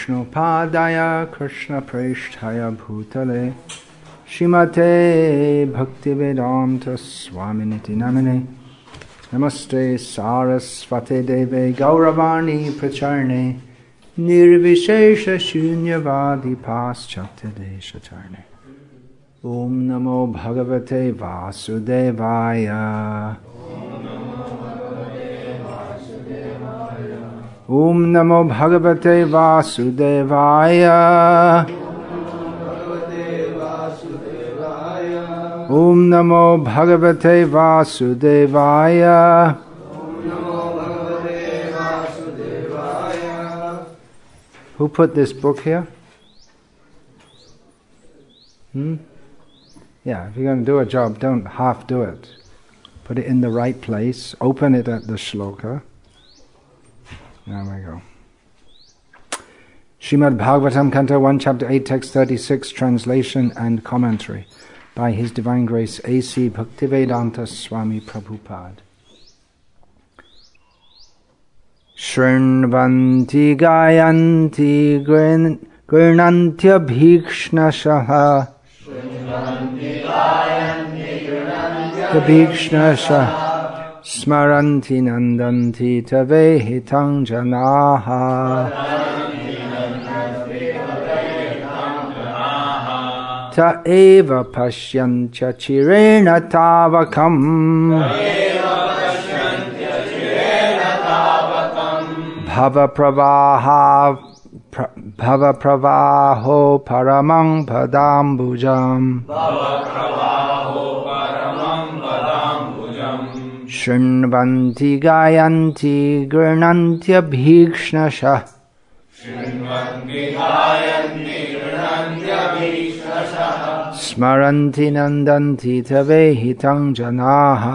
Vishnupadaya Krishna Presthaya Bhutale Shrimate Bhaktivedanta Swaminiti Namine Namaste Sarasvate Deve Gauravani Pracharne Nirvishesha Shunyavadi Paschatya Deshatarne Om Namo Bhagavate Vasudevaya Om Namo Bhagavate Vasudevaya Om Namo Bhagavate Vasudevaya Who put this book here? Yeah, if you're going to do a job, don't half do it. Put it in the right place. Open it at the shloka. There we go. Srimad Bhagavatam, Canto 1, Chapter 8, Text 36, Translation and Commentary by His Divine Grace A.C. Bhaktivedanta Swami Prabhupada. Shrinvanti gayanti gurnantya bhikshnashaha bhikshnashaha Smaranti nandanti tavehitang janaha Ta eva pashyantya chirena tavakam Bhava pravaho paramang padambujam Shrinvanti gayanti gurnantya bhikshnasha Smaranti nandanti tavehitang janaha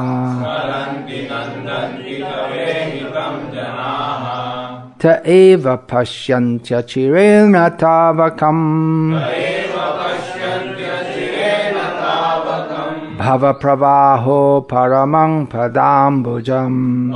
Ta eva pashyantya chirena tavakam Bhava pravaho paramang padambujam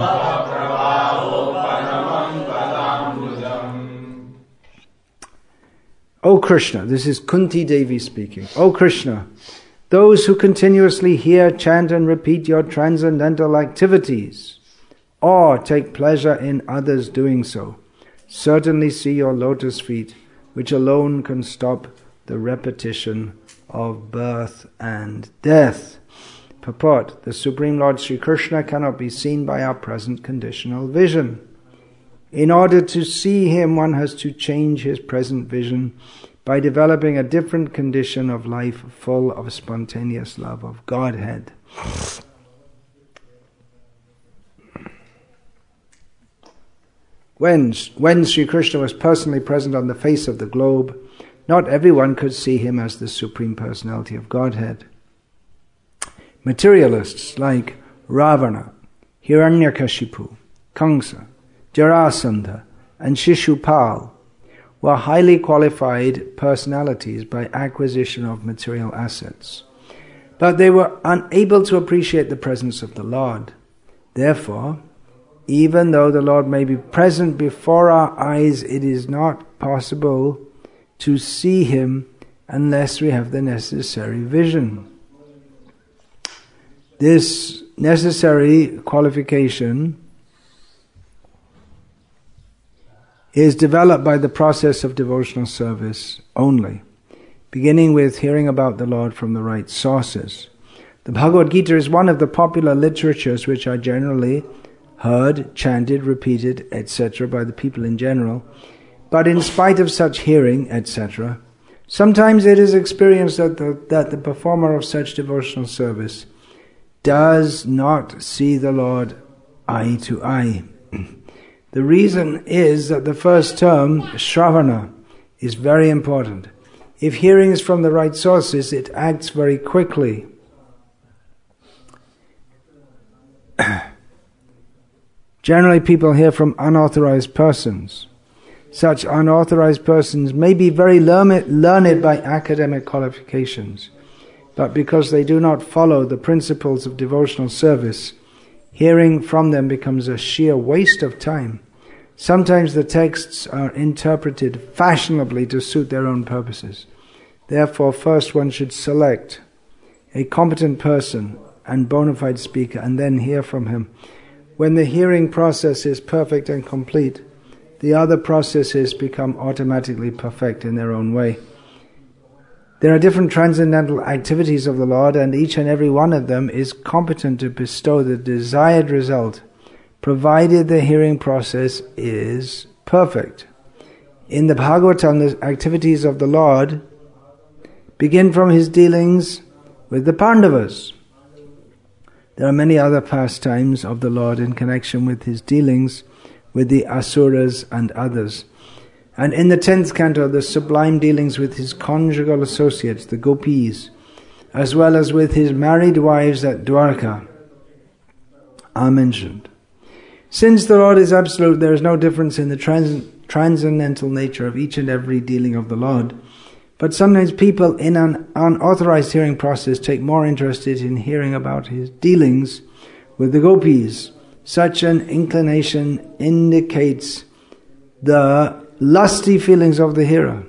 O Krishna, this is Kunti Devi speaking. O Krishna, those who continuously hear, chant and repeat your transcendental activities, or take pleasure in others doing so, certainly see your lotus feet, which alone can stop the repetition of birth and death. Purport: the Supreme Lord Sri Krishna cannot be seen by our present conditional vision. In order to see him, one has to change his present vision by developing a different condition of life full of spontaneous love of Godhead. When Sri Krishna was personally present on the face of the globe, not everyone could see him as the Supreme Personality of Godhead. Materialists like Ravana, Hiranyakashipu, Kamsa, Jarasandha, and Shishupal were highly qualified personalities by acquisition of material assets. But they were unable to appreciate the presence of the Lord. Therefore, even though the Lord may be present before our eyes, it is not possible to see him unless we have the necessary vision. This necessary qualification is developed by the process of devotional service only, beginning with hearing about the Lord from the right sources. The Bhagavad Gita is one of the popular literatures which are generally heard, chanted, repeated, etc. by the people in general. But in spite of such hearing, etc., sometimes it is experienced that the performer of such devotional service does not see the Lord eye to eye. The reason is that the first term, Shravana, is very important. If hearing is from the right sources, it acts very quickly. Generally, people hear from unauthorized persons. Such unauthorized persons may be very learned by academic qualifications, but because they do not follow the principles of devotional service, hearing from them becomes a sheer waste of time. Sometimes the texts are interpreted fashionably to suit their own purposes. Therefore, first one should select a competent person and bona fide speaker and then hear from him. When the hearing process is perfect and complete, the other processes become automatically perfect in their own way. There are different transcendental activities of the Lord, and each and every one of them is competent to bestow the desired result, provided the hearing process is perfect. In the Bhagavatam, the activities of the Lord begin from his dealings with the Pandavas. There are many other pastimes of the Lord in connection with his dealings with the Asuras and others. And in the 10th canto, the sublime dealings with his conjugal associates, the Gopis, as well as with his married wives at Dwarka, are mentioned. Since the Lord is absolute, there is no difference in the transcendental nature of each and every dealing of the Lord. But sometimes people in an unauthorized hearing process take more interest in hearing about his dealings with the Gopis. Such an inclination indicates the lusty feelings of the hearer.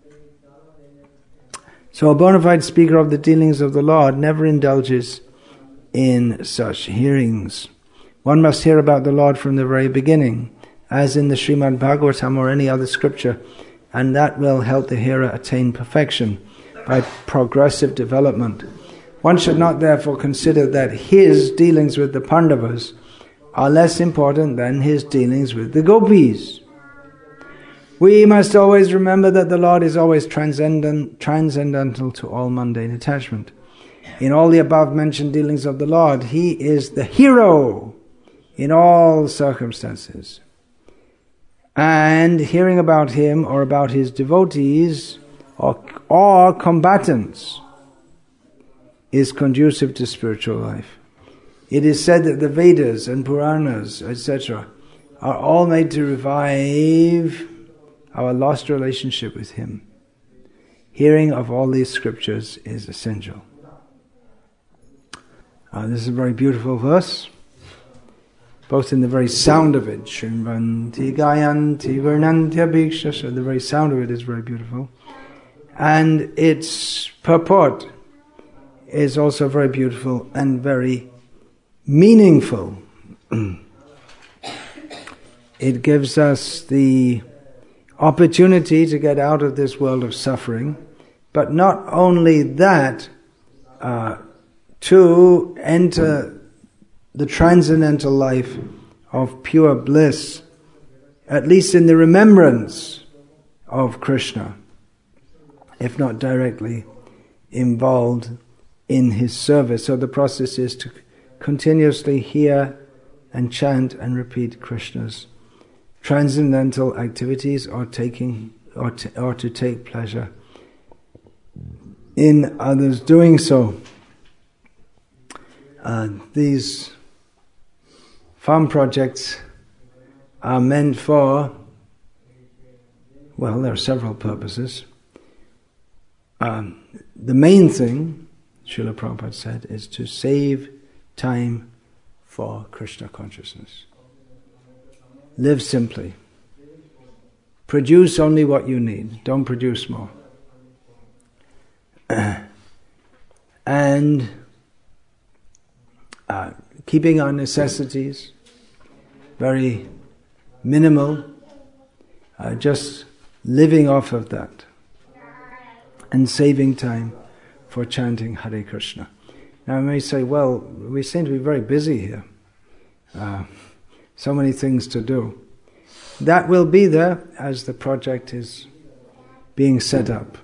So a bona fide speaker of the dealings of the Lord never indulges in such hearings. One must hear about the Lord from the very beginning, as in the Srimad Bhagavatam or any other scripture, and that will help the hearer attain perfection by progressive development. One should not therefore consider that his dealings with the Pandavas are less important than his dealings with the Gopis. We must always remember that the Lord is always transcendental to all mundane attachment. In all the above mentioned dealings of the Lord, he is the hero in all circumstances. And hearing about him or about his devotees or combatants is conducive to spiritual life. It is said that the Vedas and Puranas, etc., are all made to revive our lost relationship with him. Hearing of all these scriptures is essential. This is a very beautiful verse, both in the very sound of it. Shrimvanti Gayanti Vernantya Bhiksha. The very sound of it is very beautiful. And its purport is also very beautiful and very meaningful. It gives us the opportunity to get out of this world of suffering, but not only that, to enter the transcendental life of pure bliss, at least in the remembrance of Krishna, if not directly involved in his service. So the process is to continuously hear and chant and repeat Krishna's transcendental activities, or to take pleasure in others doing so. These farm projects are meant for, well, there are several purposes. The main thing, Srila Prabhupada said, is to save time for Krishna consciousness. Live simply. Produce only what you need. Don't produce more. And keeping our necessities very minimal, just living off of that and saving time for chanting Hare Krishna. Now I may say, well, we seem to be very busy here. So many things to do. That will be there as the project is being set up.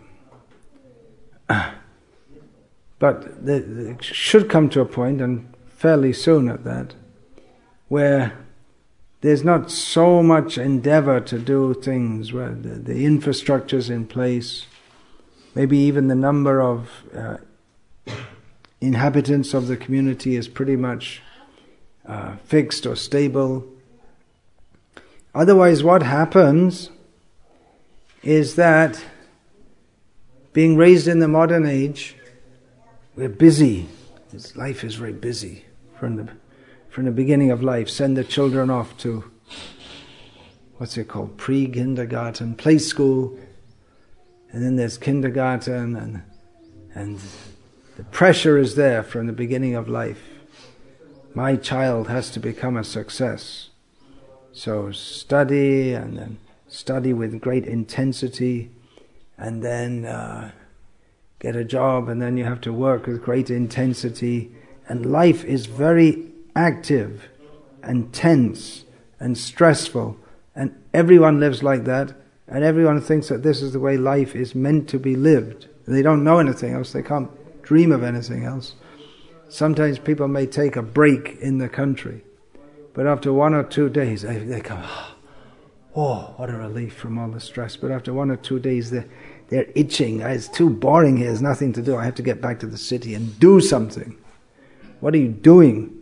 But it should come to a point, and fairly soon at that, where there's not so much endeavor to do things, where the infrastructure's in place, maybe even the number of inhabitants of the community is pretty much fixed or stable. Otherwise, what happens is that being raised in the modern age, we're busy. Life is very busy from the beginning of life. Send the children off to what's it called, pre-kindergarten, play school, and then there's kindergarten, and the pressure is there from the beginning of life. My child has to become a success. So study, and then study with great intensity, and then get a job, and then you have to work with great intensity. And life is very active and tense and stressful, and everyone lives like that, and everyone thinks that this is the way life is meant to be lived. They don't know anything else, they can't dream of anything else. Sometimes people may take a break in the country, but after 1 or 2 days they come, oh, what a relief from all the stress. But after 1 or 2 days they're itching. It's too boring here, there's nothing to do. I have to get back to the city and do something. What are you doing?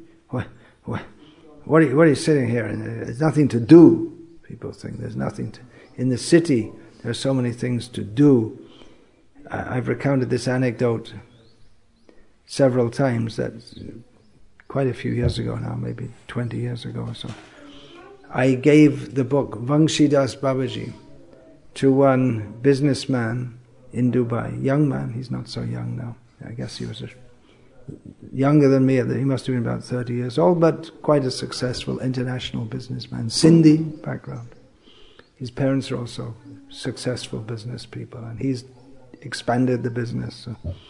What are you sitting here? And there's nothing to do. People think there's nothing to. In the city, there are so many things to do. I've recounted this anecdote several times. That's quite a few years ago now, maybe 20 years ago or so. I gave the book Vangshidas Babaji to one businessman in Dubai. Young man, he's not so young now. I guess he was younger than me. He must have been about 30 years old, but quite a successful international businessman. Sindhi background. His parents are also successful business people, and he's expanded the business.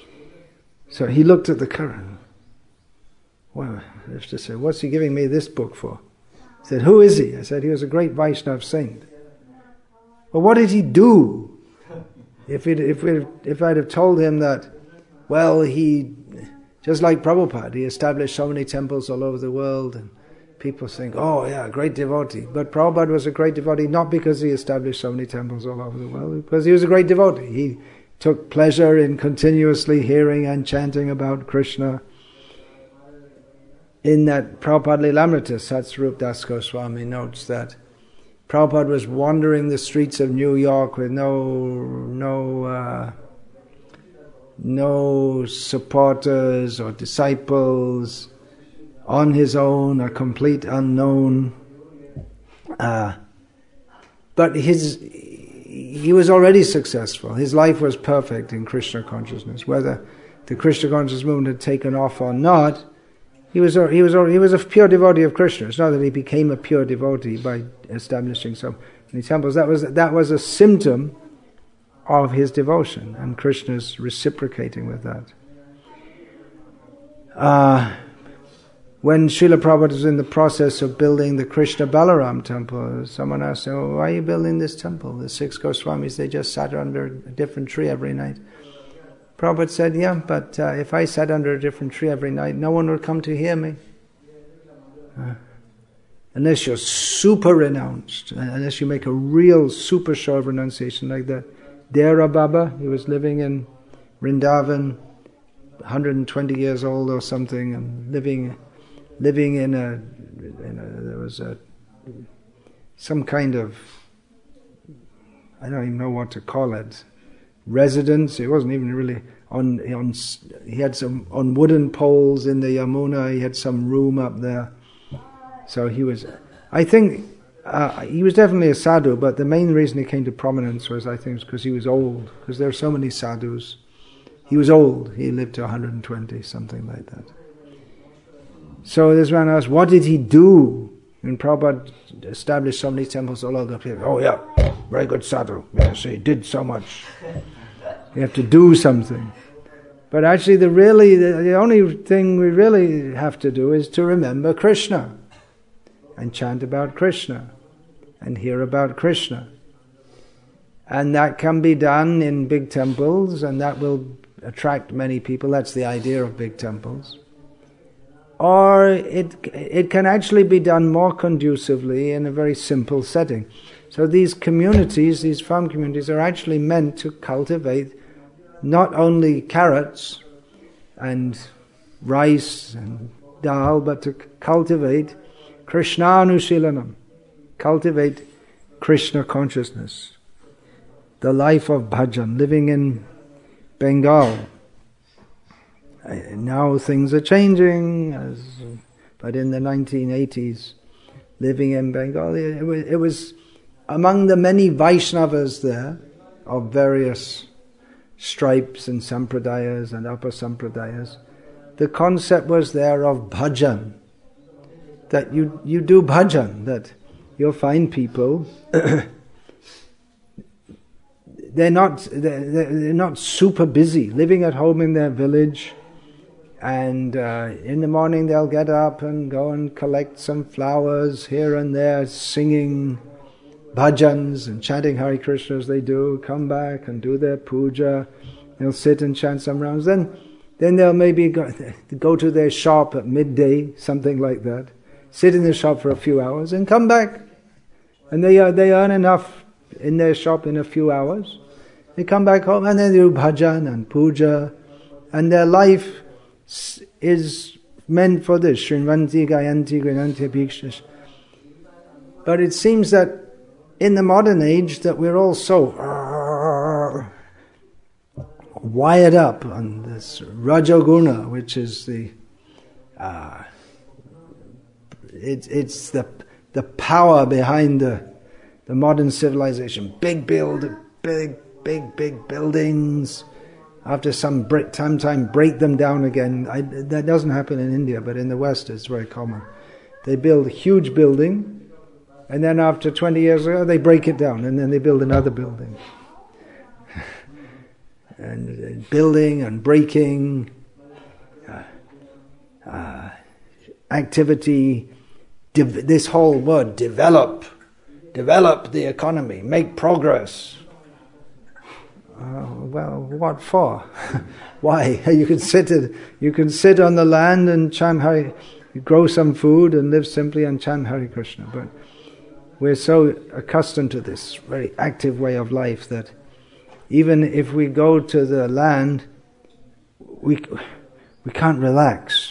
So he looked at the Quran. Well, I have to say, what's he giving me this book for? He said, who is he? I said, he was a great Vaishnava saint. Well, what did he do? If I'd have told him that, well, he, just like Prabhupada, he established so many temples all over the world, and people think, oh yeah, great devotee. But Prabhupada was a great devotee not because he established so many temples all over the world, because he was a great devotee. He took pleasure in continuously hearing and chanting about Krishna. In that Prabhupada Lilamrita, Satsvarup Das Goswami notes that Prabhupada was wandering the streets of New York with no supporters or disciples, on his own, a complete unknown. But he was already successful. His life was perfect in Krishna consciousness. Whether the Krishna consciousness movement had taken off or not, he was a pure devotee of Krishna. It's not that he became a pure devotee by establishing so many temples. That was a symptom of his devotion, and Krishna's reciprocating with that. When Srila Prabhupada was in the process of building the Krishna Balaram temple, someone asked him, oh, why are you building this temple? The 6 Goswamis, they just sat under a different tree every night. Prabhupada said, yeah, but if I sat under a different tree every night, no one would come to hear me. Unless you're super renounced, unless you make a real super show of renunciation like that. Dera Baba, he was living in Vrindavan, 120 years old or something, and living in there was some kind of, I don't even know what to call it, residence. It wasn't even really he had some on wooden poles in the Yamuna. He had some room up there. So he was, I think, he was definitely a sadhu, but the main reason he came to prominence was, I think, because he was old. Because there are so many sadhus. He was old. He lived to 120, something like that. So this man asked, what did he do? And Prabhupada established so many temples all over the place. Oh yeah, very good sadhu. Yes, he did so much. You have to do something. But actually the only thing we really have to do is to remember Krishna and chant about Krishna and hear about Krishna. And that can be done in big temples, and that will attract many people. That's the idea of big temples. Or it can actually be done more conducively in a very simple setting. So these communities, these farm communities, are actually meant to cultivate not only carrots and rice and dal, but to cultivate Krishnanusilanam, cultivate Krishna consciousness. The life of bhajan, living in Bengal. Now things are changing, but in the 1980s, living in Bengal, it was among the many Vaishnavas there, of various stripes and sampradayas and upper sampradayas, the concept was there of bhajan. That you do bhajan, that you'll find people, they're not super busy, living at home in their village, and in the morning they'll get up and go and collect some flowers here and there, singing bhajans and chanting Hare Krishna as they do, come back and do their puja, they'll sit and chant some rounds, then they'll maybe go to their shop at midday, something like that, sit in the shop for a few hours and come back, and they earn enough in their shop in a few hours. They come back home and they do bhajan and puja, and their life is meant for this. Shrinvanti, Gayanti, Grinanti, Bhikshash. But it seems that in the modern age that we're all so wired up on this Rajoguna, which is it's the power behind the modern civilization. Big buildings. After some time break them down again. That doesn't happen in India, but in the West it's very common. They build a huge building, and then after 20 years ago they break it down, and then they build another building. And building and breaking, activity, this whole word, develop the economy, make progress. Well, what for? Why? You can sit on the land and chant Hare, grow some food and live simply and chant Hare Krishna. But we're so accustomed to this very active way of life that even if we go to the land, we can't relax.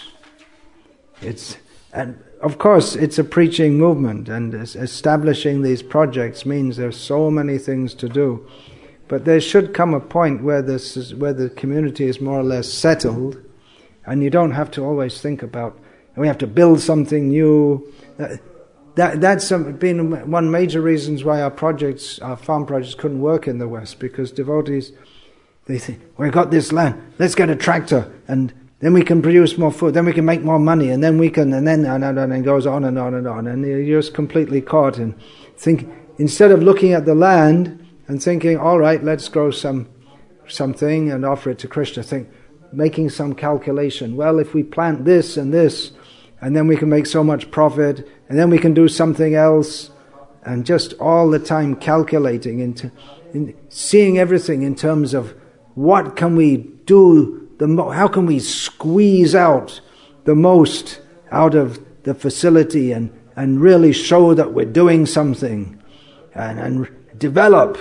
And of course it's a preaching movement, and establishing these projects means there's so many things to do. But there should come a point where the community is more or less settled, and you don't have to always think about, we have to build something new. That's been one major reasons why our farm projects couldn't work in the West, because devotees, they think, we've got this land, let's get a tractor, and then we can produce more food, then we can make more money, and then we can, and it goes on and on and on, and you're just completely caught in instead of looking at the land and thinking, all right, let's grow something and offer it to Krishna. Making some calculation. Well, if we plant this, and then we can make so much profit, and then we can do something else, and just all the time calculating seeing everything in terms of what can we do, how can we squeeze out the most out of the facility and really show that we're doing something and develop.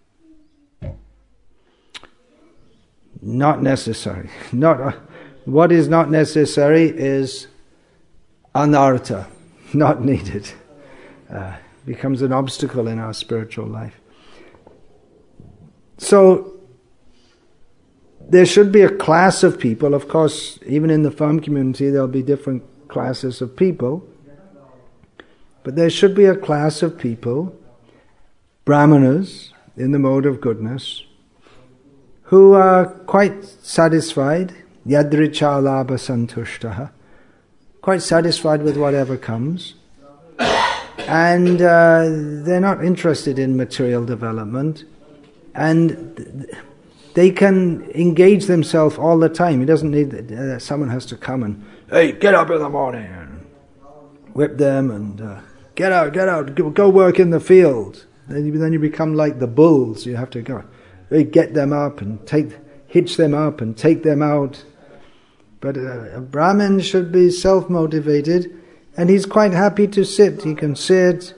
Not necessary. What is not necessary is anartha, not needed. Becomes an obstacle in our spiritual life. So there should be a class of people. Of course, even in the farm community there'll be different classes of people. But there should be a class of people, brahmanas in the mode of goodness, who are quite satisfied, yadricha labha santushtaha, quite satisfied with whatever comes, and they're not interested in material development, and they can engage themselves all the time. It doesn't need that someone has to come and, hey, get up in the morning, and whip them, and get out, go work in the field. Then you become like the bulls. You have to go. They get them up and hitch them up and take them out. But a Brahmin should be self-motivated, and he's quite happy to sit. He can sit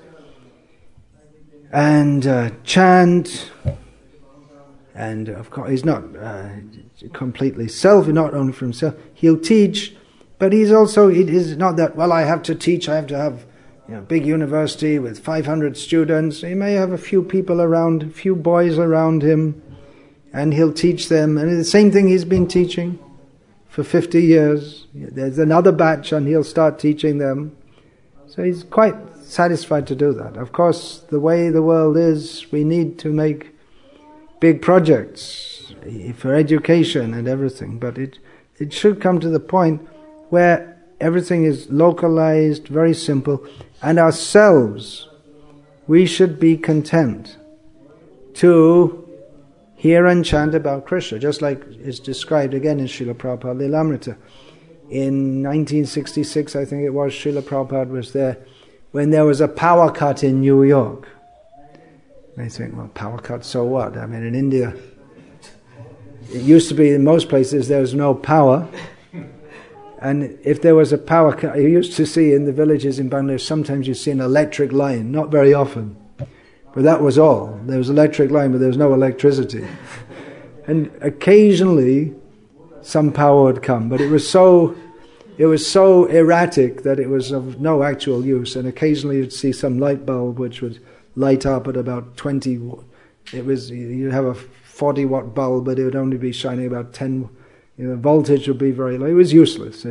and chant, and of course he's not completely not only for himself. He'll teach, but it is not that, well, I have to teach, I have to have big university with 500 students. He may have a few people around, a few boys around him, and he'll teach them. And the same thing he's been teaching for 50 years. There's another batch, and he'll start teaching them. So he's quite satisfied to do that. Of course, the way the world is, we need to make big projects for education and everything, but it should come to the point where everything is localized, very simple, and ourselves, we should be content to hear and chant about Krishna, just like is described again in Srila Prabhupada Lilamrita. In 1966, I think it was, Srila Prabhupada was there when there was a power cut in New York. And I think, well, power cut, so what? I mean, in India, it used to be in most places there was no power. And if there was a power cut, you used to see in the villages in Bangladesh, sometimes you see an electric line, not very often. But that was all. There was an electric line, but there was no electricity. And occasionally, some power would come, but it was so erratic that it was of no actual use. And occasionally you'd see some light bulb which would light up at about 20. You'd have a 40-watt bulb, but it would only be shining about 10. Voltage would be very low. It was useless.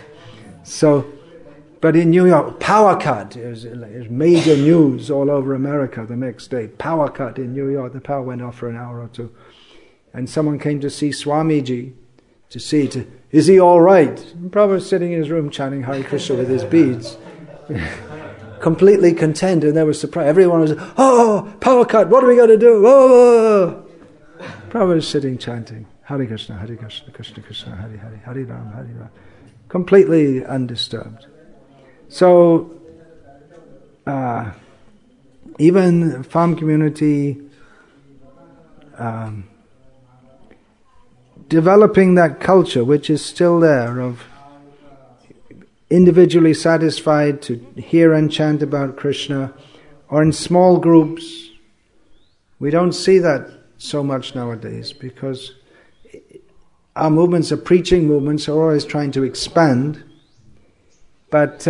But in New York, power cut. It was major news all over America the next day. Power cut in New York. The power went off for an hour or two. And someone came to see Swamiji, is he all right? Prabhupada was sitting in his room chanting Hare Krishna with his beads. Completely content, and they were surprised. Everyone was, oh, power cut, what are we going to do? Oh! Prabhupada was sitting chanting Hare Krishna, Hare Krishna, Krishna Krishna, Hare Hare, Hare Ram, Hare Ram. Completely undisturbed. So, even farm community, developing that culture which is still there of individually satisfied to hear and chant about Krishna, or in small groups. We don't see that so much nowadays because our movements are preaching movements, are always trying to expand. But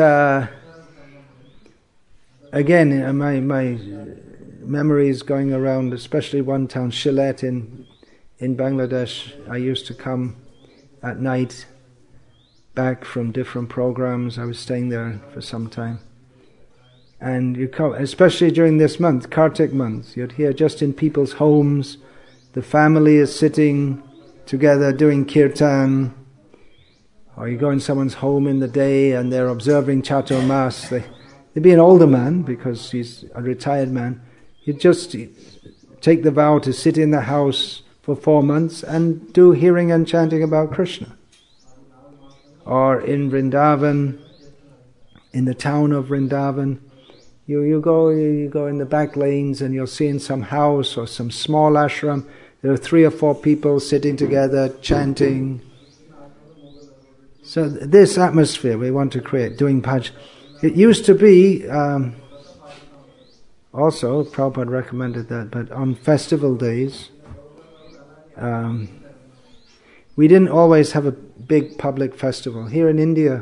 again, my memories going around, especially one town, Sylhet in Bangladesh. I used to come at night back from different programs. I was staying there for some time. And you come, especially during this month, Kartik month, you'd hear just in people's homes, the family is sitting together doing kirtan, or you go in someone's home in the day and they're observing Chaturmas. They'd be an older man because he's a retired man. He'd just take the vow to sit in the house for 4 months and do hearing and chanting about Krishna. Or in Vrindavan, in the town of Vrindavan, you go in the back lanes and you'll see in some house or some small ashram, there are 3 or 4 people sitting together chanting. So this atmosphere we want to create, doing bhajan. It used to be, also, Prabhupada recommended that, but on festival days, we didn't always have a big public festival. Here in India,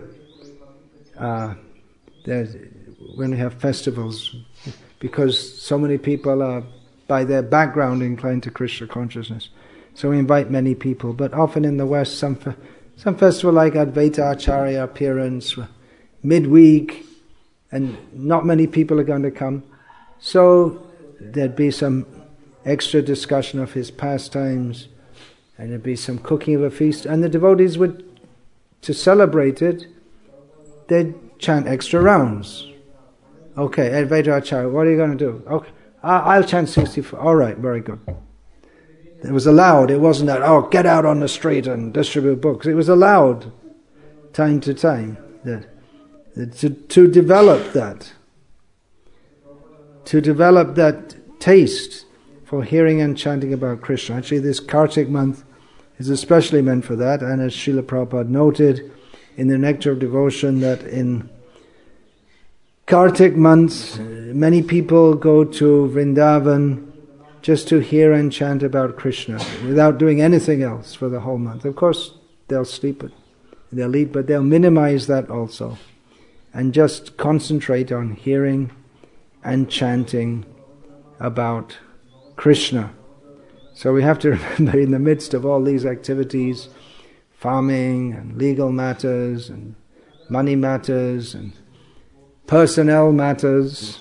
when we have festivals, because so many people are, by their background, inclined to Krishna consciousness, so we invite many people. But often in the West, some festival like Advaita Acharya appearance, midweek, and not many people are going to come. So there'd be some extra discussion of his pastimes, and there'd be some cooking of a feast, and the devotees would, to celebrate it, they'd chant extra rounds. Okay, Advaita Acharya, what are you going to do? Okay, I'll chant 64. All right, very good. It was allowed. It wasn't that, oh, get out on the street and distribute books. It was allowed, time to time, to develop that. To develop that taste for hearing and chanting about Krishna. Actually, this Kartik month is especially meant for that, and as Srila Prabhupada noted in the Nectar of Devotion, that in Kartik months, many people go to Vrindavan just to hear and chant about Krishna without doing anything else for the whole month. Of course, they'll sleep, they'll eat, but they'll minimize that also and just concentrate on hearing and chanting about Krishna. So we have to remember, in the midst of all these activities, farming and legal matters and money matters and personnel matters.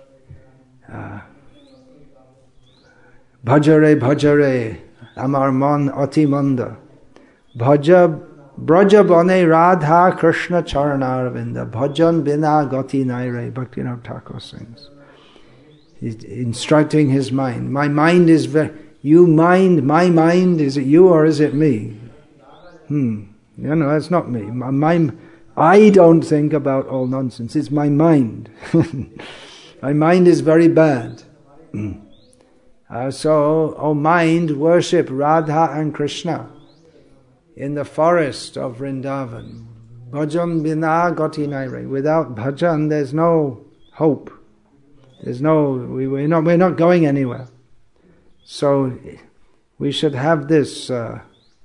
Bhajare bhajare amar mon ati manda. Braja bane radha krishna charanaravindha. Bhajan bina gati naire. Bhaktivinoda Thakur sings. He's instructing his mind. My mind is my mind, is it you or is it me? It's not me. I don't think about all nonsense. It's my mind. My mind is very bad. So, mind, worship Radha and Krishna in the forest of Vrindavan. Bhajan bina gati naire. Without bhajan, there's no hope. We're not going anywhere. So we should have this, that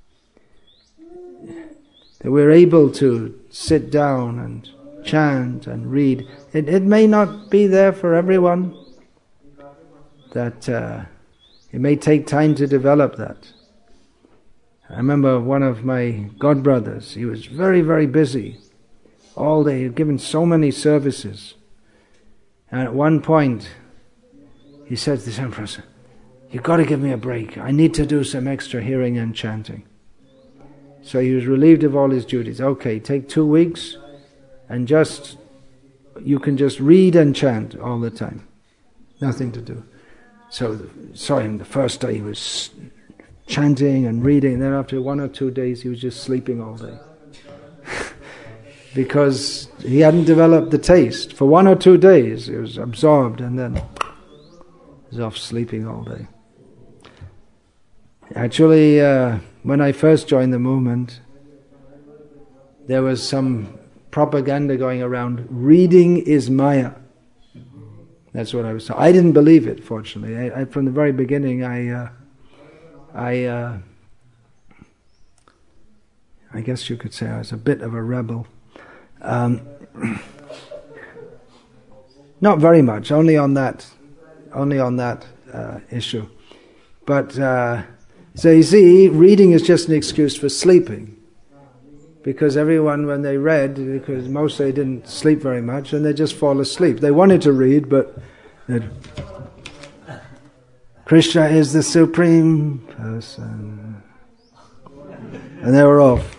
we're able to sit down and chant and read. It may not be there for everyone. That it may take time to develop that. I remember one of my godbrothers, he was very, very busy all day. He had given so many services. And at one point, he said to the Empress, "You've got to give me a break. I need to do some extra hearing and chanting." So he was relieved of all his duties. Okay, take 2 weeks and you can just read and chant all the time. Nothing to do. So saw him the first day, he was chanting and reading, and then after 1 or 2 days he was just sleeping all day. Because he hadn't developed the taste. For 1 or 2 days he was absorbed and then he was off sleeping all day. Actually, when I first joined the movement, there was some propaganda going around, reading is Maya. That's what I was told. I didn't believe it, fortunately. From the very beginning, I guess you could say I was a bit of a rebel. Not very much, only on that issue. But so you see, reading is just an excuse for sleeping, because everyone, when they read, because mostly they didn't sleep very much, and they just fall asleep. They wanted to read, but Krishna is the supreme person, and they were off.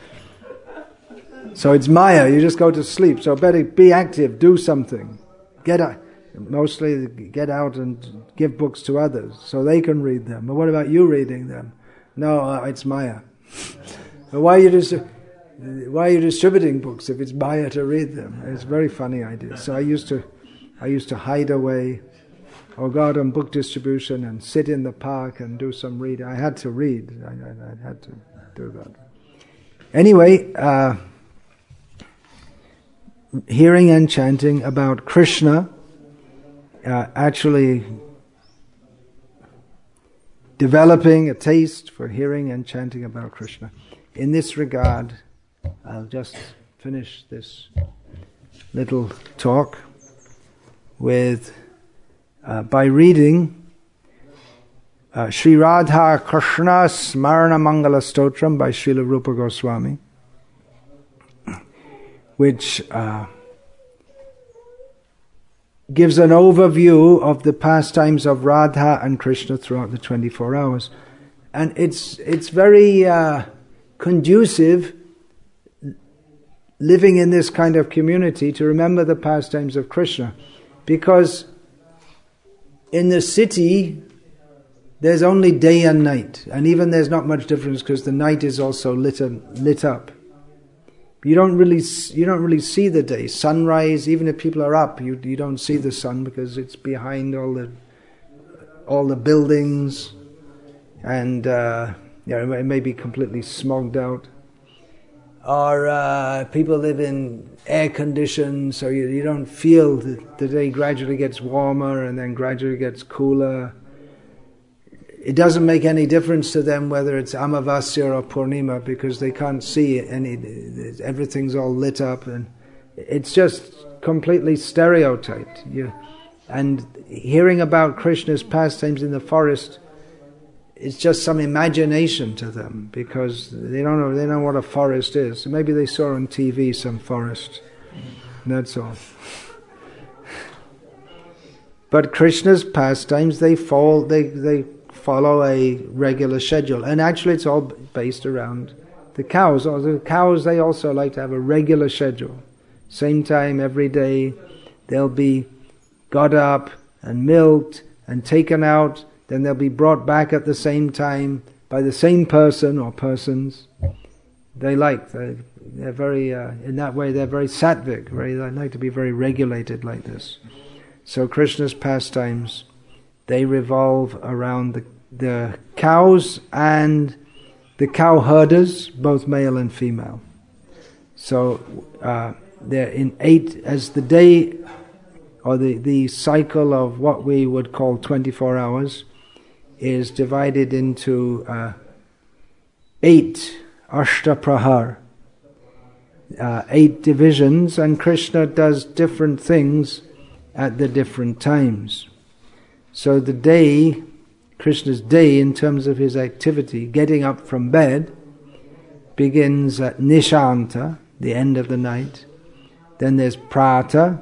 So it's Maya, you just go to sleep. So better be active, do something. Mostly get out and give books to others so they can read them. But what about you reading them? No, it's Maya. But why are you distributing books if it's Maya to read them? It's a very funny idea. So I used to hide away or go out on book distribution and sit in the park and do some reading. I had to read. I had to do that. Anyway, hearing and chanting about Krishna, actually developing a taste for hearing and chanting about Krishna. In this regard, I'll just finish this little talk with by reading Sri Radha Krishna Smarana Mangala Stotram by Srila Rupa Goswami, which gives an overview of the pastimes of Radha and Krishna throughout the 24 hours. And it's very conducive, living in this kind of community, to remember the pastimes of Krishna. Because in the city, there's only day and night. And even there's not much difference because the night is also lit up. You don't really see the day. Sunrise, even if people are up, you don't see the sun because it's behind all the buildings, and it may be completely smogged out. Or people live in air conditioned, so you don't feel the day gradually gets warmer and then gradually gets cooler. It doesn't make any difference to them whether it's Amavasya or Purnima, because they can't see everything's all lit up, and it's just completely stereotyped. And hearing about Krishna's pastimes in the forest is just some imagination to them, because they don't know what a forest is. So maybe they saw on TV some forest, and that's all. But Krishna's pastimes, they follow a regular schedule. And actually it's all based around the cows. The cows, they also like to have a regular schedule. Same time every day, they'll be got up and milked and taken out. Then they'll be brought back at the same time by the same person or persons. They're very, in that way, they're very sattvic. They like to be very regulated like this. So Krishna's pastimes, they revolve around the cows and the cow herders, both male and female. So they're in 8, as the day, or the cycle of what we would call 24 hours, is divided into 8 Ashtaprahar, 8 divisions, and Krishna does different things at the different times. So the day, Krishna's day in terms of his activity, getting up from bed, begins at Nishanta, the end of the night. Then there's Prata.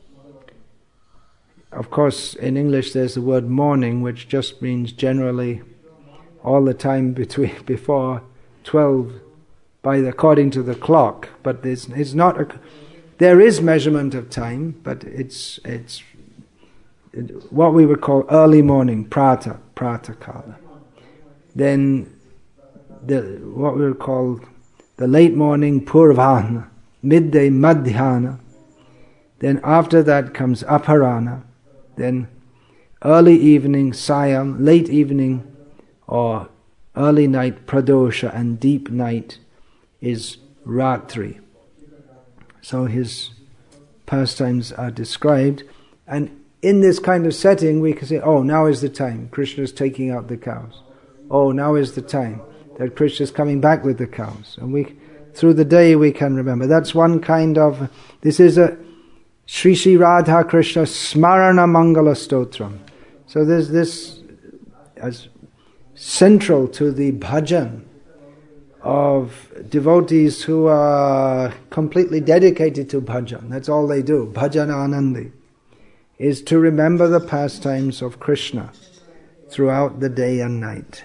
Of course, in English there's the word morning, which just means generally all the time before 12, according to the clock. But it's not there is measurement of time, but it's what we would call early morning, Prata Kala. Then what we would call the late morning, Purvana, midday, Madhyana. Then after that comes Aparana. Then early evening, Sayam, late evening or early night, Pradosha, and deep night is Ratri. So his pastimes are described, and in this kind of setting we can say, oh, now is the time, Krishna is taking out the cows. Oh, now is the time that Krishna is coming back with the cows. And through the day we can remember. That's one kind of, this is a Sri Sri Radha Krishna Smarana Mangala Stotram. So there's this as central to the bhajan of devotees who are completely dedicated to bhajan. That's all they do, bhajan anandi, is to remember the pastimes of Krishna throughout the day and night.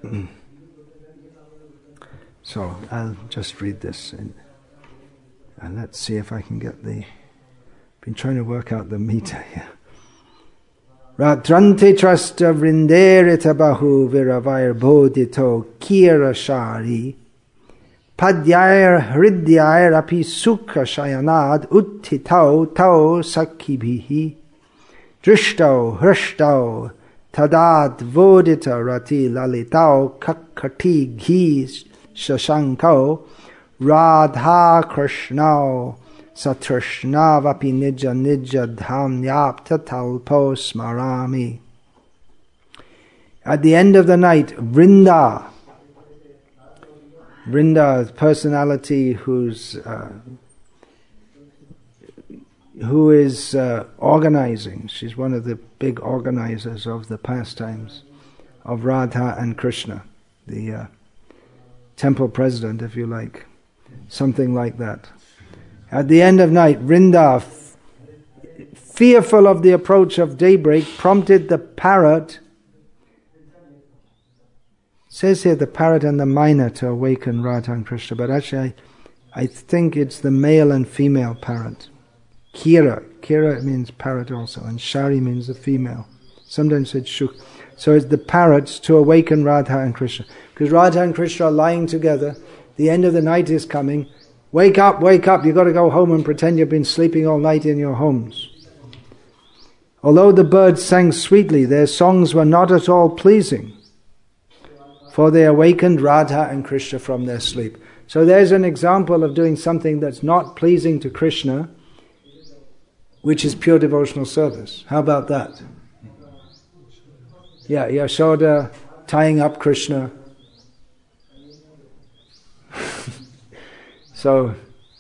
So I'll just read this and let's see if I can get been trying to work out the meter here. Ratrante trasta vrinderita bahu viravair bodhito kira shari padyair hridyair api sukha shayanad uttitau tau sakkibhihi drishtau hrishtau tadad vodita rati lalitau kakkati ghi shashankau radha krishnau Satrashnavapi nija nija dhamyapta talpo smarami. At the end of the night, Vrinda, personality who is organizing. She's one of the big organizers of the pastimes of Radha and Krishna, the temple president, if you like, something like that. At the end of night, Vrinda, fearful of the approach of daybreak, prompted the parrot. It says here the parrot and the myna to awaken Radha and Krishna, but actually I think it's the male and female parrot. Kira means parrot also, and Shari means the female. Sometimes it's Shuk. So it's the parrots to awaken Radha and Krishna. Because Radha and Krishna are lying together, the end of the night is coming. Wake up, you've got to go home and pretend you've been sleeping all night in your homes. Although the birds sang sweetly, their songs were not at all pleasing, for they awakened Radha and Krishna from their sleep. So there's an example of doing something that's not pleasing to Krishna, which is pure devotional service. How about that? Yeah, Yashoda tying up Krishna. So,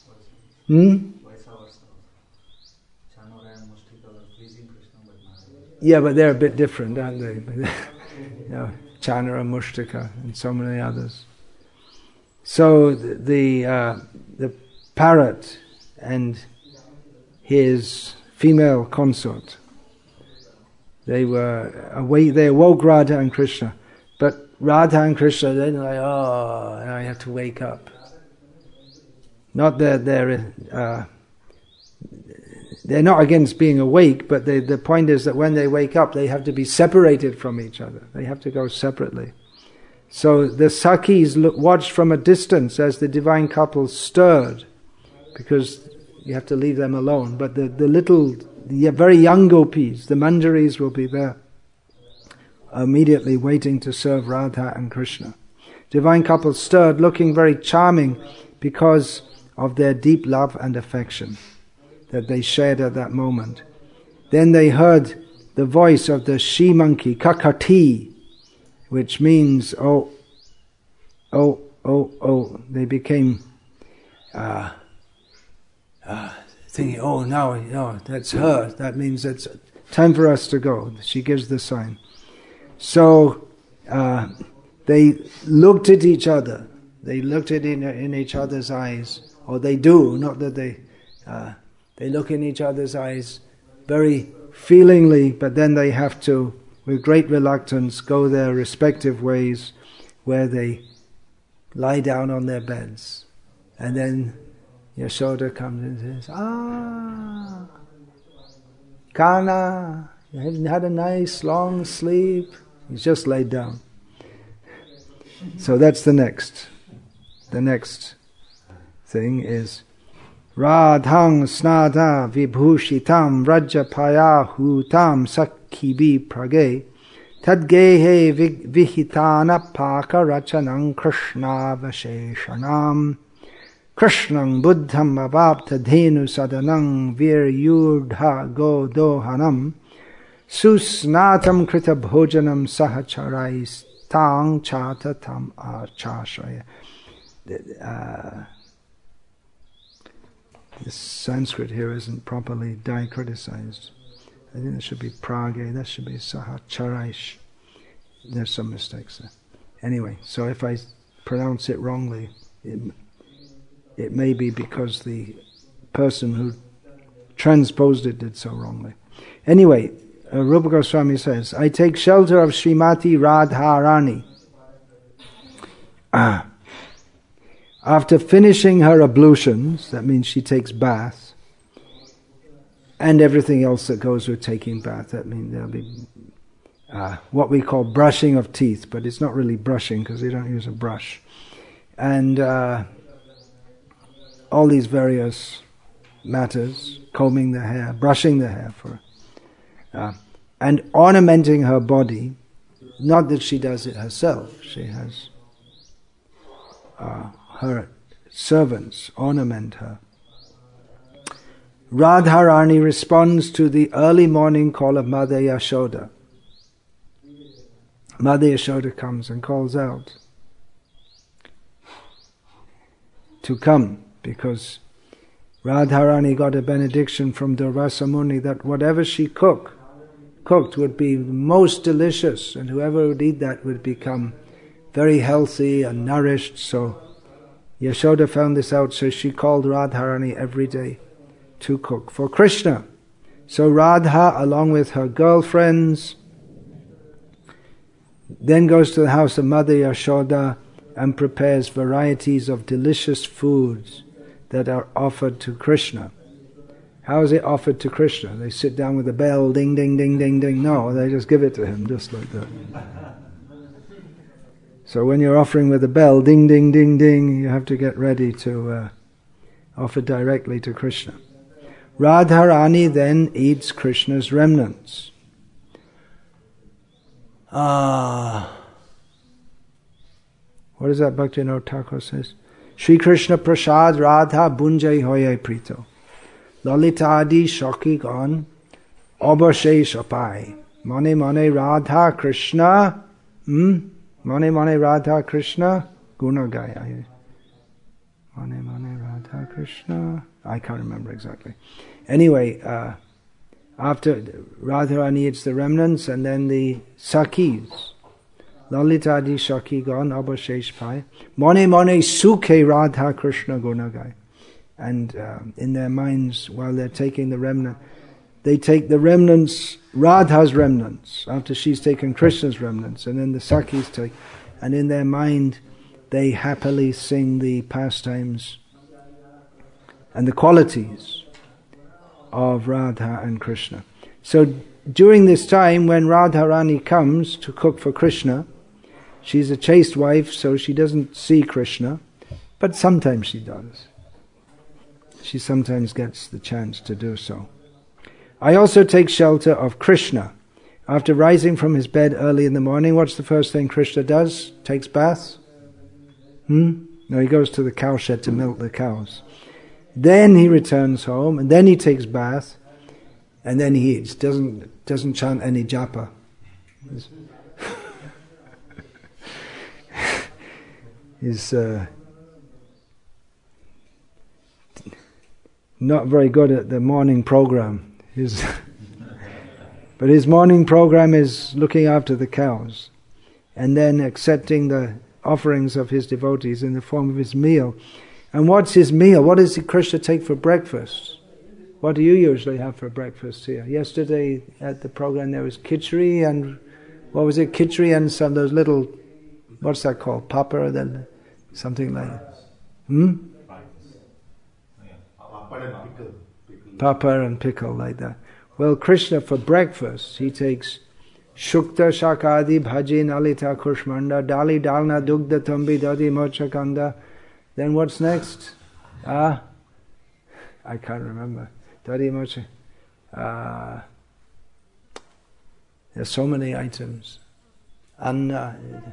yeah, but they're a bit different, aren't they? Chanara, Mushtika, and so many others. So the parrot and his female consort They were awake. They awoke Radha and Krishna, but Radha and Krishna then like, oh, I have to wake up. Not that they're not against being awake, but the point is that when they wake up, they have to be separated from each other. They have to go separately. So the Sakhis watched from a distance as the divine couple stirred, because you have to leave them alone. But the very young gopis, the Manjaris, will be there, immediately waiting to serve Radha and Krishna. Divine couple stirred, looking very charming because of their deep love and affection that they shared at that moment. Then they heard the voice of the she-monkey, Kakati, which means, oh, oh, oh, oh. They became thinking, oh, no, that's her. That means it's time for us to go. She gives the sign. So they looked at each other. They looked in each other's eyes, or they do, not that they look in each other's eyes very feelingly, but then they have to, with great reluctance, go their respective ways, where they lie down on their beds. And then Yashoda comes and says, Kana, you haven't had a nice long sleep? He's just laid down. So that's the next. The next thing is Radhang snada vibhushitam rajapaya hutam sakhibi prage tadgehe vihitana paka rachanam krishna vasheshanam krishnam buddham avapta dhenu sadanam viryudha godohanam susnatam krita bhojanam sahacharais tang chatatam achashraya. The Sanskrit here isn't properly diacriticized. I think there should be prage, that should be sahacharaish. There's some mistakes there. Anyway, so if I pronounce it wrongly, it may be because the person who transposed it did so wrongly. Anyway, Rupa Goswami says, I take shelter of Srimati Radharani. After finishing her ablutions, that means she takes bath, and everything else that goes with taking bath, that means there'll be what we call brushing of teeth, but it's not really brushing because they don't use a brush. And all these various matters, combing the hair, brushing the hair and ornamenting her body. Not that she does it herself, she has her servants ornament her. Radharani responds to the early morning call of Mother Yashoda. Mother Yashoda comes and calls out to come, because Radharani got a benediction from Durvasa Muni that whatever she cooked would be most delicious, and whoever would eat that would become very healthy and nourished. So Yashoda found this out, so she called Radharani every day to cook for Krishna. So Radha, along with her girlfriends, then goes to the house of Mother Yashoda and prepares varieties of delicious foods that are offered to Krishna. How is it offered to Krishna? They sit down with a bell, ding, ding, ding, ding, ding. No, they just give it to him, just like that. So when you're offering with a bell, ding, ding, ding, ding, you have to get ready to offer directly to Krishna. Radharani then eats Krishna's remnants. What is that Bhaktivinoda Thakur says? Shri Krishna Prasad Radha Bunjai Hoye Prito Lalitadi Shoki Gon Obashesh Apai Mane Mane Radha Krishna Mane Mane Radha Krishna Guna Gaya Mane Mane Radha Krishna, I can't remember exactly. Anyway, after Radharani eats the remnants, and then the Sakhis Lalitadi Shaki Gon Abashesh Pai Mone Mone Sukhe Radha Krishna Gunagai. And in their minds, while they're taking the remnant, they take the remnants, Radha's remnants, after she's taken Krishna's remnants, and then the Sakhis take, and in their mind they happily sing the pastimes and the qualities of Radha and Krishna. So during this time when Radharani comes to cook for Krishna, she's a chaste wife, so she doesn't see Krishna, but sometimes she does. She sometimes gets the chance to do so. I also take shelter of Krishna. After rising from his bed early in the morning, what's the first thing Krishna does? Takes baths? No, he goes to the cowshed to milk the cows. Then he returns home, and then he takes bath, and then he eats. Doesn't chant any japa. He's not very good at the morning program. But his morning program is looking after the cows, and then accepting the offerings of his devotees in the form of his meal. And what's his meal? What does Krishna take for breakfast? What do you usually have for breakfast here? Yesterday at the program there was khichdi and, what was it, khichdi and some of those little, what's that called, papar, then something like that. Papar and pickle, like that. Well, Krishna for breakfast, he takes shukta shakadi bhaji nalita kushmanda dali dalna dugda tambi dadi mochakanda. Then what's next? I can't remember. Dadi mocha. There's so many items. Anna,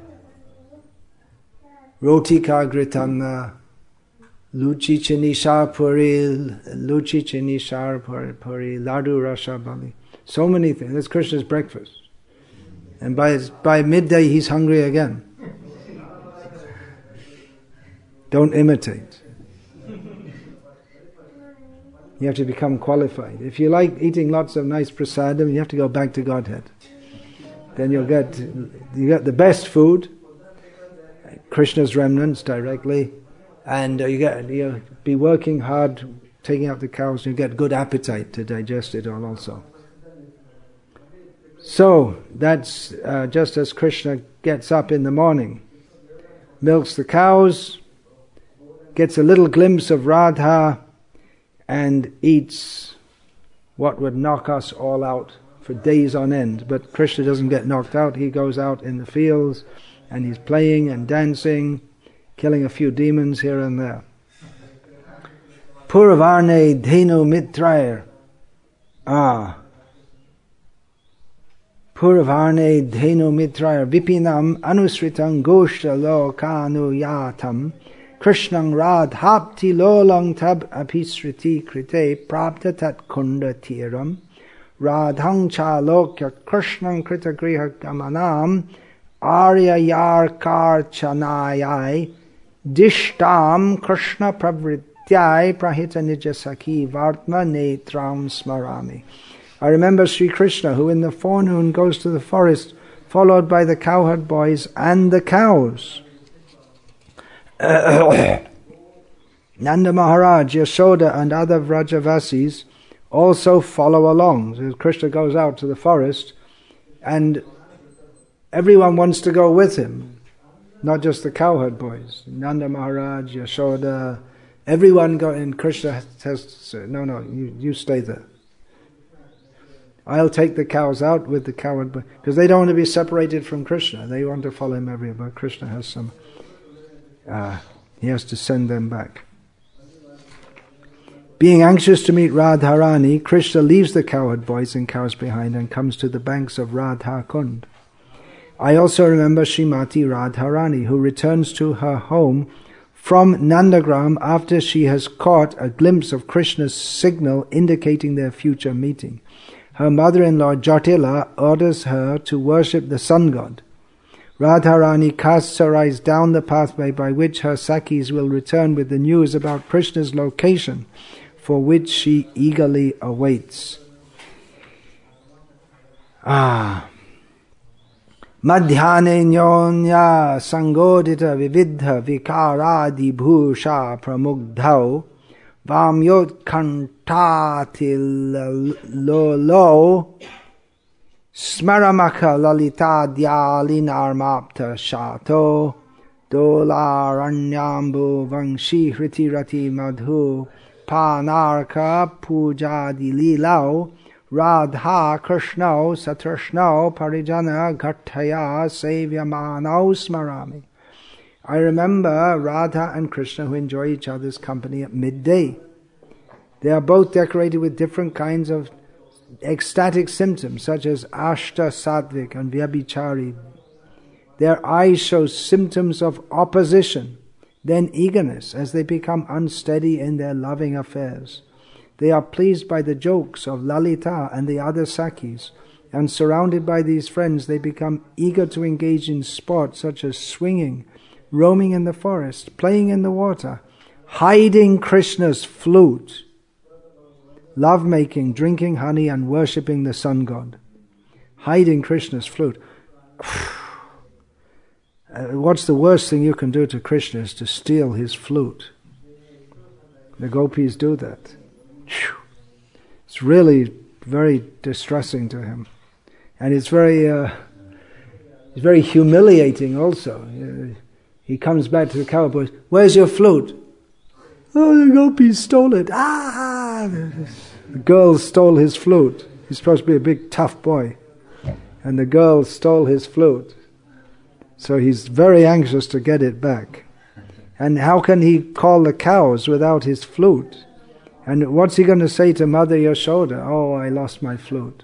roti ka gritanna, luchi chinishar puri, ladu rasha bali. So many things. That's Krishna's breakfast. And by midday he's hungry again. Don't imitate. You have to become qualified. If you like eating lots of nice prasadam, you have to go back to Godhead. Then you get the best food, Krishna's remnants directly, and you'll be working hard, taking out the cows, and you get good appetite to digest it all also. So that's just as Krishna gets up in the morning, milks the cows, gets a little glimpse of Radha, and eats what would knock us all out for days on end. But Krishna doesn't get knocked out. He goes out in the fields and he's playing and dancing, killing a few demons here and there. Puravarne dhenu mitrair. Puravarne dhenu mitrair vipinam anusritang goshta lokanu yatam Krishnang radhapti lolang tab apisriti krite prapta tat kunda tiram radhang cha lokya krishnang krita griha gamanam arya yar kar chanayai dishtam krishna pravrityai prahita nijasaki vartma netram smarami. I remember Sri Krishna, who in the forenoon goes to the forest followed by the cowherd boys and the cows. Nanda Maharaj, Yashoda and other Vrajavasis also follow along. So Krishna goes out to the forest and everyone wants to go with him, not just the cowherd boys. Nanda Maharaj, Yashoda, everyone go, and Krishna has to say, no, you stay there. I'll take the cows out with the cowherd boys, because they don't want to be separated from Krishna. They want to follow him everywhere. Krishna has some... he has to send them back. Being anxious to meet Radharani, Krishna leaves the cowherd boys and cows behind and comes to the banks of Radha Kund. I also remember Srimati Radharani, who returns to her home from Nandagram after she has caught a glimpse of Krishna's signal indicating their future meeting. Her mother-in-law Jatila orders her to worship the sun god. Radharani casts her eyes down the pathway by which her Sakhis will return with the news about Krishna's location, for which she eagerly awaits. Madhyane nyonya sangodita vividha vikaradi bhusha pramugdhau Vamyot kantati lo smaramaka lalita dyalinarmapta shato dolaranyambu vangshi hritirati madhu panarka pujadi lilau Radha Krishna Satrishna Parijana Ghataya Sevyamanau Smarami. I remember Radha and Krishna who enjoy each other's company at midday. They are both decorated with different kinds of ecstatic symptoms such as Ashta Satvik and Vyabhichari. Their eyes show symptoms of opposition, then eagerness as they become unsteady in their loving affairs. They are pleased by the jokes of Lalita and the other Sakhis, and surrounded by these friends they become eager to engage in sports such as swinging, roaming in the forest, playing in the water, hiding Krishna's flute, love-making, drinking honey and worshipping the sun god. Hiding Krishna's flute. What's the worst thing you can do to Krishna is to steal his flute. The gopis do that. It's really very distressing to him, and it's very humiliating also. He comes back to the cowboys. Where's your flute? Oh, the gopis stole it. The girls stole his flute. He's supposed to be a big tough boy, and the girls stole his flute. So he's very anxious to get it back. And how can he call the cows without his flute? And what's he going to say to Mother Yashoda? Oh, I lost my flute.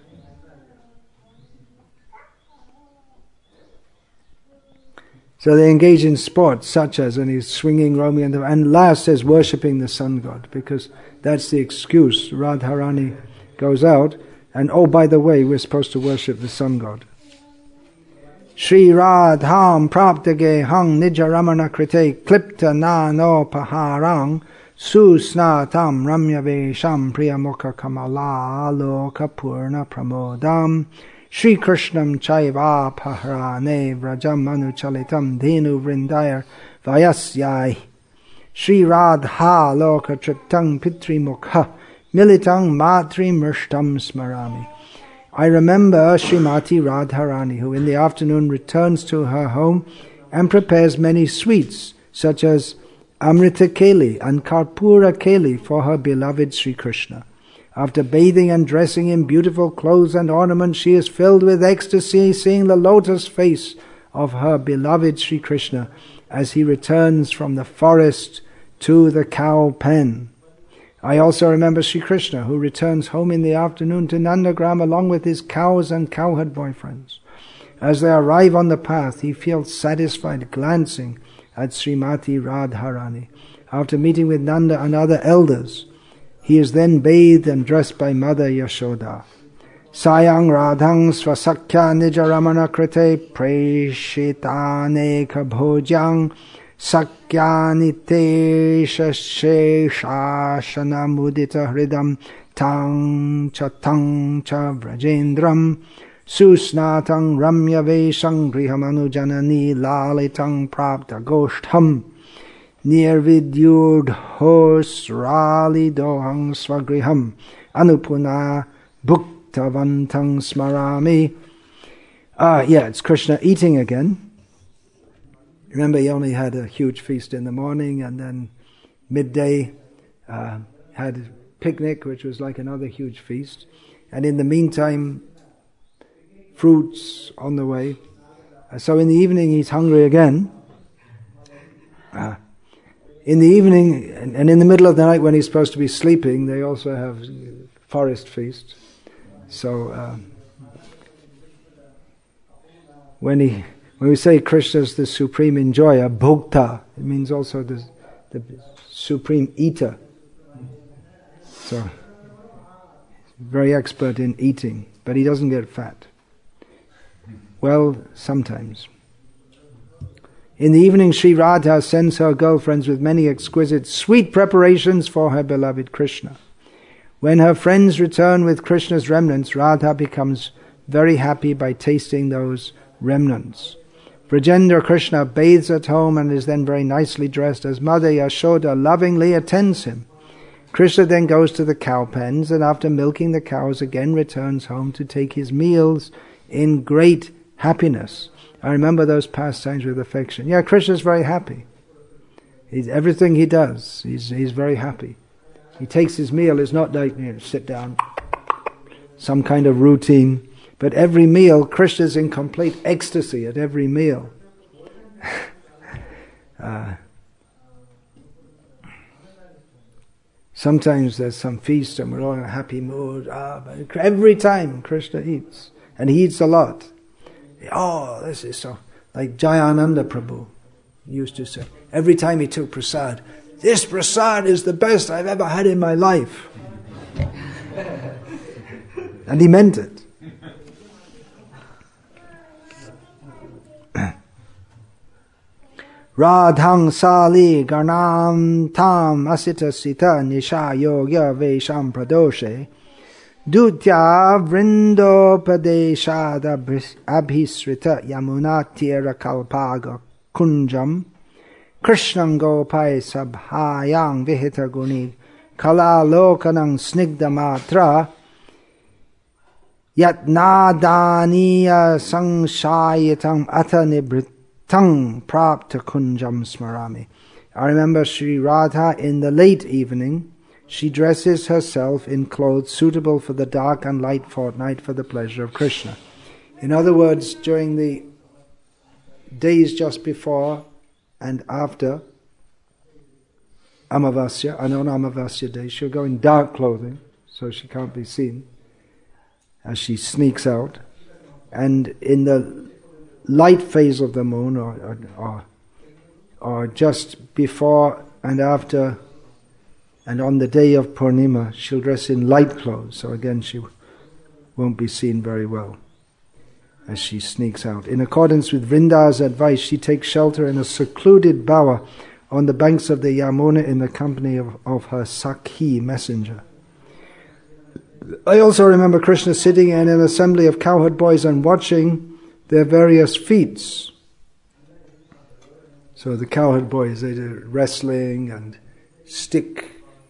So they engage in sports such as, and he's swinging, roaming, and last says worshipping the sun god, because that's the excuse. Radharani goes out, and oh, by the way, we're supposed to worship the sun god. Shri Radham praptage hang nijaramana krite klipta na no paharang Susnatam ramyavesham priyamukha kamala loka purna pramodam Shri Krishnam chaiva pahrane vrajam anuchalitam dhenu vrindayar vayasyai Shri Radha loka triptang pitri mukha militang matri mrishtam smarami. I remember Srimati Radharani, who in the afternoon returns to her home and prepares many sweets such as Amrita Keli and Karpura Keli for her beloved Sri Krishna. After bathing and dressing in beautiful clothes and ornaments, she is filled with ecstasy, seeing the lotus face of her beloved Sri Krishna as he returns from the forest to the cow pen. I also remember Sri Krishna, who returns home in the afternoon to Nandagram along with his cows and cowherd boyfriends. As they arrive on the path, he feels satisfied glancing at Srimati Radharani. After meeting with Nanda and other elders, he is then bathed and dressed by Mother Yashoda. Sayang Radhang Svasakya Nijaramana Krite Preshitane Kabhojang Sakyani Sheshashana Mudita Hridam Tang Cha Vrajendram Susnatang Ramya Veshang Grihamanu Janani Lalitang Prapta Goshtham Nirvidyurdhos Rali Dohang Swagriham Anupuna Bhuktavantang Smarami. It's Krishna eating again. Remember, he only had a huge feast in the morning, and then midday had a picnic, which was like another huge feast. And in the meantime, fruits on the way. So in the evening, he's hungry again. In the evening, and in the middle of the night when he's supposed to be sleeping, they also have forest feast. So when we say Krishna is the supreme enjoyer, bhokta, it means also the supreme eater. So, very expert in eating, but he doesn't get fat. Well, sometimes. In the evening, Sri Radha sends her girlfriends with many exquisite sweet preparations for her beloved Krishna. When her friends return with Krishna's remnants, Radha becomes very happy by tasting those remnants. Brajendra Krishna bathes at home and is then very nicely dressed as Mother Yashoda lovingly attends him. Krishna then goes to the cow pens, and after milking the cows again returns home to take his meals in great happiness. I remember those pastimes with affection. Yeah, Krishna's very happy. Everything he does, he's very happy. He takes his meal, it's not like, sit down, some kind of routine. But every meal, Krishna's in complete ecstasy at every meal. Sometimes there's some feast and we're all in a happy mood. But every time Krishna eats, and he eats a lot. Oh, this is so, like Jayananda Prabhu used to say, every time he took prasad, this prasad is the best I've ever had in my life. And he meant it. Radhang sali garnam tam asita sita nisha yogya vesham pradoshe dutya vrindopadeshad abhisrita yamuna tira kalpaga kunjam krishnam gopai sabhayang vihita guni kala lokanang snigda matra yat nadaniya sangshayatam atanibrit Tang prapta kunjam smarami. I remember Sri Radha in the late evening, she dresses herself in clothes suitable for the dark and light fortnight for the pleasure of Krishna. In other words, during the days just before and after Amavasya, and on Amavasya day, she'll go in dark clothing so she can't be seen as she sneaks out. And in the light phase of the moon, or just before and after, and on the day of Purnima, she'll dress in light clothes. So again, she won't be seen very well as she sneaks out. In accordance with Vrinda's advice, she takes shelter in a secluded bower on the banks of the Yamuna in the company of her Sakhi messenger. I also remember Krishna sitting in an assembly of cowherd boys and watching their various feats. So the cowherd boys, they do wrestling and stick,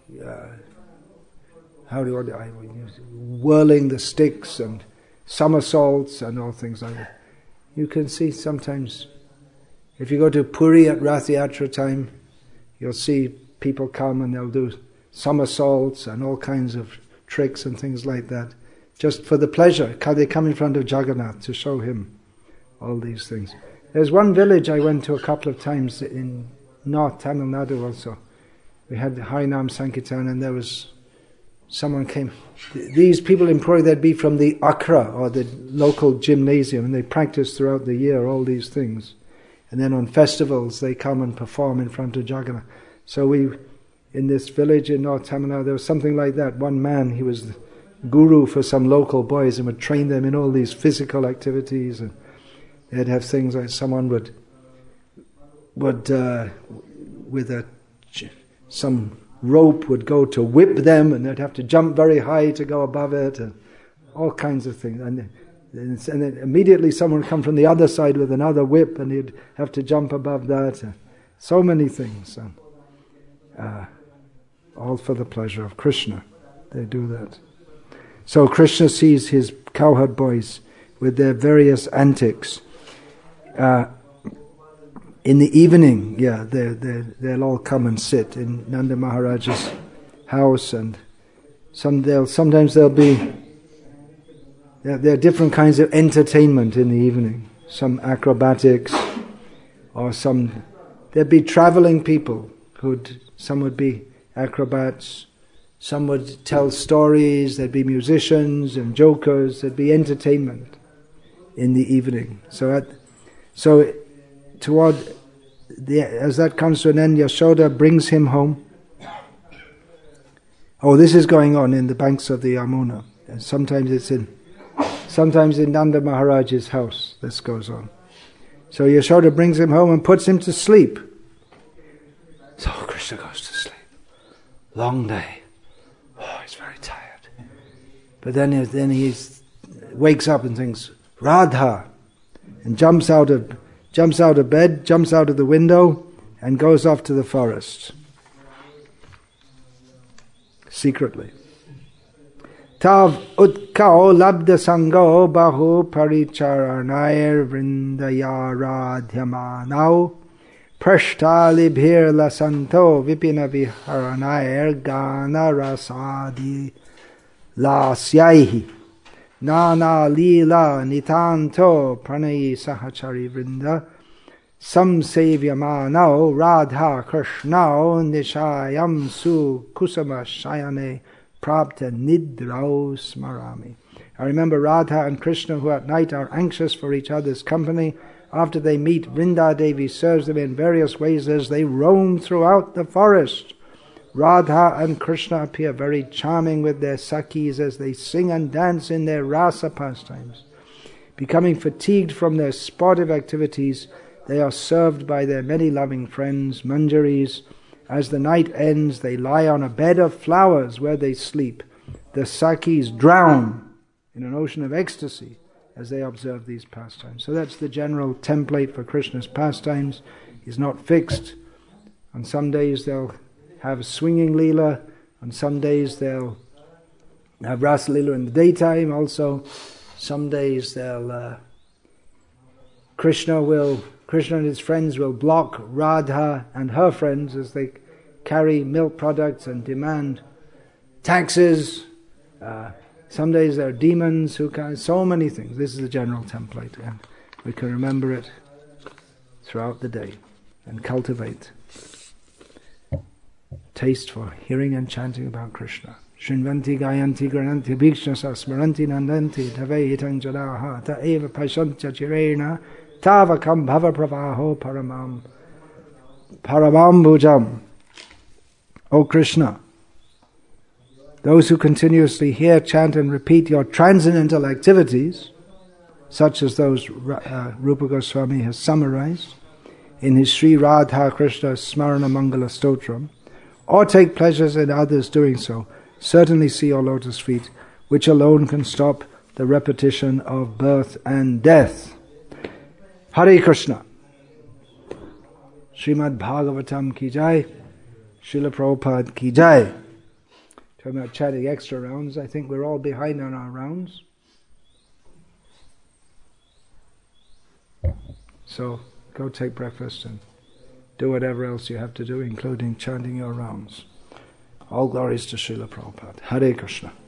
whirling the sticks and somersaults and all things like that. You can see sometimes, if you go to Puri at Rath Yatra time, you'll see people come and they'll do somersaults and all kinds of tricks and things like that, just for the pleasure. They come in front of Jagannath to show him all these things. There's one village I went to a couple of times in North Tamil Nadu also. We had the Harinam Sankirtan, and there was someone came. These people in Puri, they'd be from the Akhra, or the local gymnasium, and they practice throughout the year all these things. And then on festivals, they come and perform in front of Jagannath. So in this village in North Tamil Nadu, there was something like that. One man, he was the guru for some local boys and would train them in all these physical activities, and they'd have things like someone would with some rope would go to whip them, and they'd have to jump very high to go above it, and all kinds of things. And then immediately someone would come from the other side with another whip, and he'd have to jump above that. So many things, all for the pleasure of Krishna. They do that. So Krishna sees his cowherd boys with their various antics. In the evening, they'll all come and sit in Nanda Maharaj's house, and sometimes there'll be there are different kinds of entertainment in the evening. Some acrobatics, or there'd be traveling people some would be acrobats, some would tell stories. There'd be musicians and jokers. There'd be entertainment in the evening. As that comes to an end, Yashoda brings him home. Oh, this is going on in the banks of the Yamuna. And sometimes in Nanda Maharaj's house, this goes on. So Yashoda brings him home and puts him to sleep. So Krishna goes to sleep. Long day. Oh, he's very tired. But then he wakes up and thinks, Radha, and jumps out of bed, jumps out of the window, and goes off to the forest. secretly. Tav utkao labda sango bahu paricharanair vrindayara Prashtali bhir lasanto vipina viharanair gana rasadi lasyaihi nana lila nitanto pranayi sahachari vrinda samsevyamanao radha krishnao nishayam su kusama shayane prapta nidrao smarami. I remember Radha and Krishna who at night are anxious for each other's company. After they meet, Vrinda Devi serves them in various ways as they roam throughout the forest. Radha and Krishna appear very charming with their sakhis as they sing and dance in their rasa pastimes. Becoming fatigued from their sportive activities, they are served by their many loving friends, manjaris. As the night ends, they lie on a bed of flowers where they sleep. The sakhis drown in an ocean of ecstasy as they observe these pastimes. So that's the general template for Krishna's pastimes. He's not fixed. On some days they'll have a swinging lila. On some days they'll have rasa lila in the daytime also. Some days they'll Krishna and his friends will block Radha and her friends as they carry milk products and demand taxes. Some days there are demons who can, so many things. This is the general template, and we can remember it throughout the day and cultivate taste for hearing and chanting about Krishna. Shrinvanti gayanti grananti bhikshasa smaranti nandanti tave hitang jalaha ta eva pashantya chirena tavakam bhava pravaho paramam bhujam. O Krishna, those who continuously hear, chant and repeat your transcendental activities, such as those Rupa Goswami has summarized in his Sri Radha Krishna Smarana Mangala Stotram, or take pleasures in others doing so, certainly see your lotus feet, which alone can stop the repetition of birth and death. Hare Krishna. Srimad Bhagavatam ki jai, Srila Prabhupada ki jai. Talking about chanting extra rounds, I think we're all behind on our rounds. So go take breakfast and do whatever else you have to do, including chanting your rounds. All glories to Srila Prabhupada. Hare Krishna.